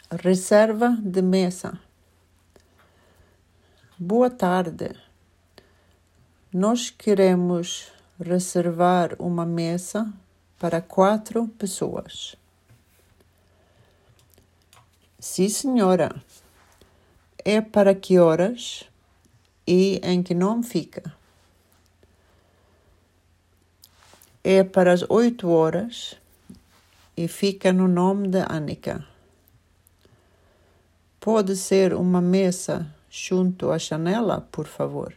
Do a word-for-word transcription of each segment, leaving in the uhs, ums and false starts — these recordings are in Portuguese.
Reserva de mesa. Boa tarde. Nós queremos reservar uma mesa para quatro pessoas. Sim, senhora. É para que horas e em que nome fica? É para as oito horas e fica no nome de Annika. Pode ser uma mesa junto à janela, por favor?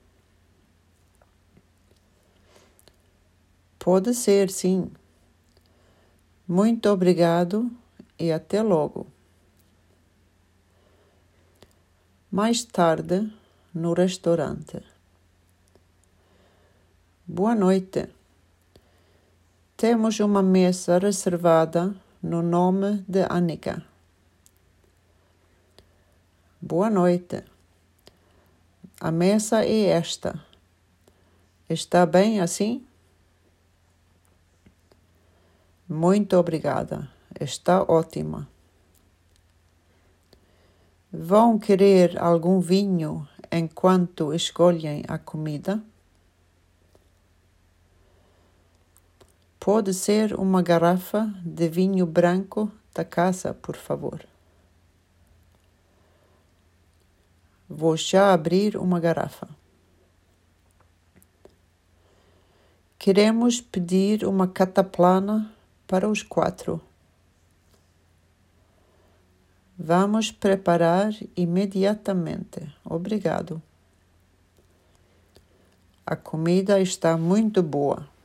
Pode ser, sim. Muito obrigado e até logo. Mais tarde, no restaurante. Boa noite. Temos uma mesa reservada no nome de Annika. Boa noite. A mesa é esta. Está bem assim? Muito obrigada. Está ótima. Vão querer algum vinho enquanto escolhem a comida? Pode ser uma garrafa de vinho branco da casa, por favor. Vou já abrir uma garrafa. Queremos pedir uma cataplana para os quatro. Vamos preparar imediatamente. Obrigado. A comida está muito boa.